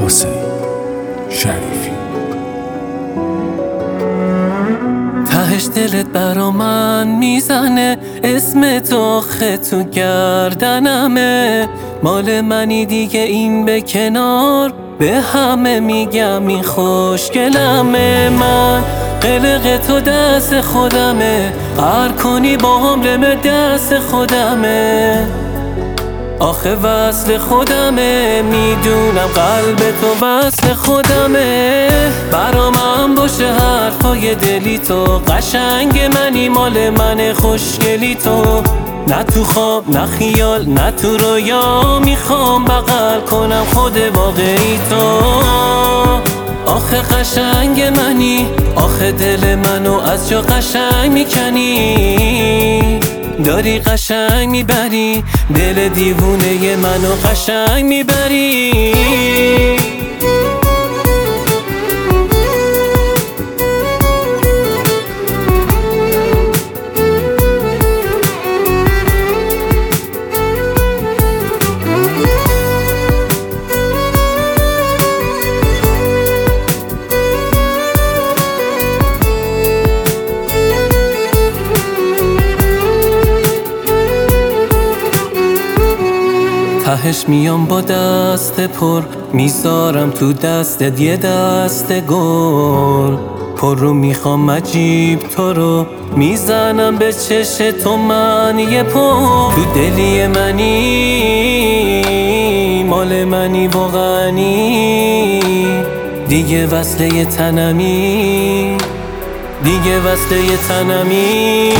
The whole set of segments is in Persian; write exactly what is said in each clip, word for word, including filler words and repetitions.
حسین شریفی. تهش دلت برا من میزنه، اسم تو خط تو گردنمه، مال منی دیگه این به کنار، به همه میگم این خوشگلمه. من قلق تو دست خودمه، هر کنی با هم رم دست خودمه، آخه وصل خودمه، میدونم قلب تو وصل خودمه. برا من باشه حرفای دلی تو، قشنگ منی مال من خوشگلی تو، نه تو خواب نه خیال نه تو رویا، میخوام بغل کنم خود واقعی تو. آخه قشنگ منی، آخه دل منو از جا قشنگ میکنی، داری قشنگ میبری دل دیوونه منو قشنگ میبری. تهش میام با دست پر، میذارم تو دستت یه دست گل، پر رو میخوام عجیب تو رو، میزنم به چش تو من یه پر. تو دلی منی مال منی واقعی، دیگه وصله تنمی، دیگه وصله تنمی.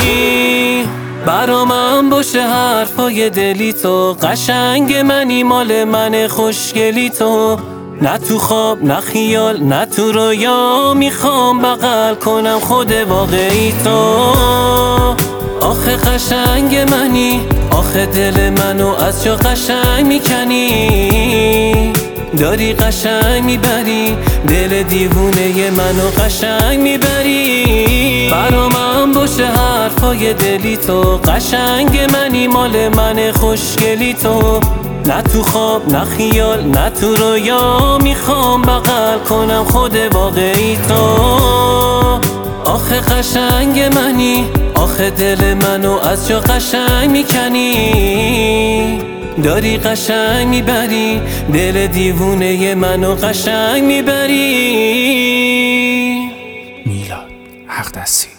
برا من باشه حرفای دلی تو، قشنگ منی مال من خوشگلی تو، نه تو خواب نه خیال نه تو رویا، میخوام بغل کنم خود واقعی تو. آخه قشنگ منی، آخه دل منو از جا قشنگ میکنی، داری قشنگ میبری دل دیوونه منو قشنگ میبری. برا من باشه حرفای دلی تو، قشنگ منی مال من خوشگلی تو، نه تو خواب نه خیال نه تو رویا، میخوام بغل کنم خود واقعی تو. آخه قشنگ منی، آخه دل منو از جا قشنگ میکنی، داری قشنگ میبری دل دیوونه منو قشنگ میبری. میلاد حق دستی.